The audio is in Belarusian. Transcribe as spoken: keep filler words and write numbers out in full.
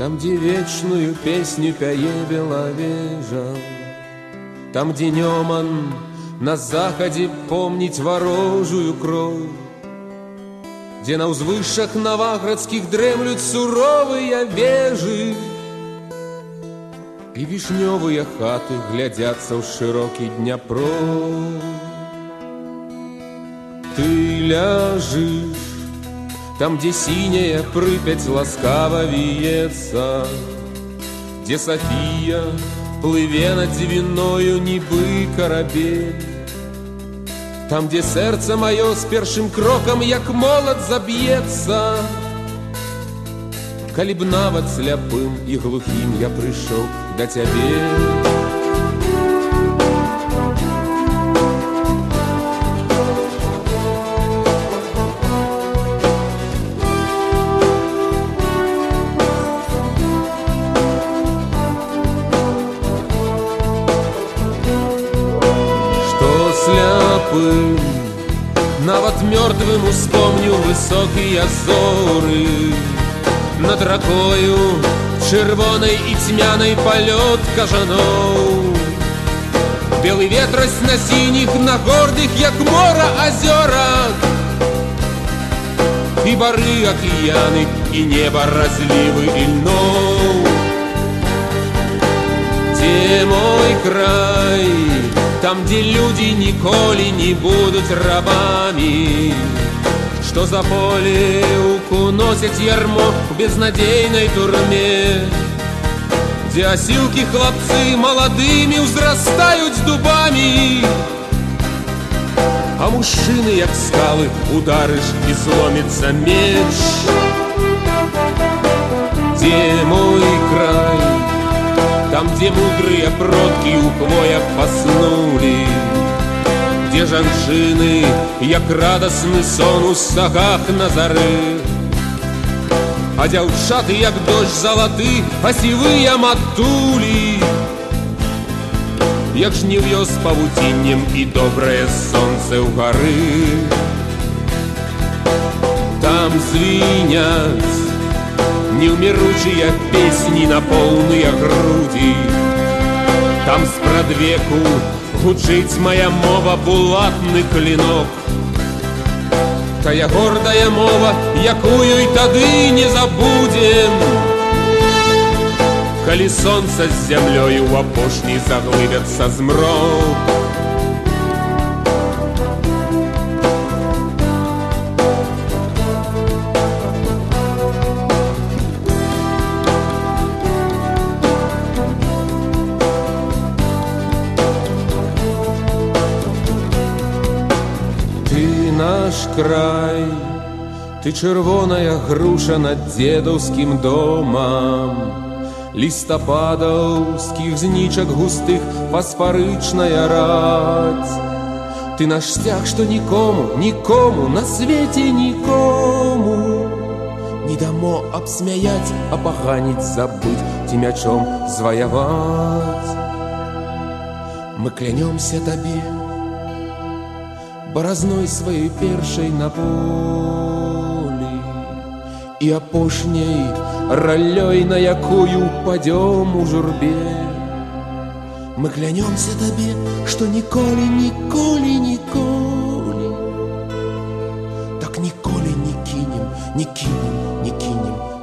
Там, где вечную песню пяе белавежа, там, где днем на заходе помнить ворожую кровь, где на узвышах новоградских дремлют суровые вежи, и вишневые хаты глядятся в широкий Дняпро. Ты ляжешь там, где синяя Припять ласкаво виется, где София плыве над Двиною нібы корабель, там, где сердце мое с першим кроком, як молот, забьется. Калі б нават сляпым и глухим я пришел до тебе. Нават мертвым успомню высокие зоры, над ракою червоной и тьмяной полет кажаноў. Белый ветрось на синих, на гордых, як мора, озерах, и бары океаны, и небо разливы ильнов. Где мой край? Там, где люди николи не будут рабами, что за поле уносят ярмо в безнадейной турме, где осилки хлопцы молодыми взрастают дубами, а мужчины, як скалы, ударишь и сломится меч. Где мой край? Там, где мудрые продки у хвоях поснули, где жанчыны, як радостный сон у сагах на зары, а дзяўчаты, як дождь залаты, а сівыя матулі, як жнів'ё з павуціннем і добрае сонце ў гары. Там звінят неумиручие песни на полные груди, там спрадвеку гучыць моя мова булатны клинок, тая гордая мова, якую и тады не забудем, калі солнце с землей у апошней заглыбятся змрок. Наш край, ты чырвоная груша над дзедаўскім домам, лістападаўскіх знічак густых фасфарычная рать. Ты наш сцяг, што нікому, нікому на свеце нікому не дамо абсмяяць, апаганіць, забыць ці мячом зваяваць. Мы клянемся табе баразной своей першей на поле и апошняй ралёй, на якую упадем у журбе. Мы клянемся табе, что николи, николи, николи, так николи не кинем, не кинем, не кинем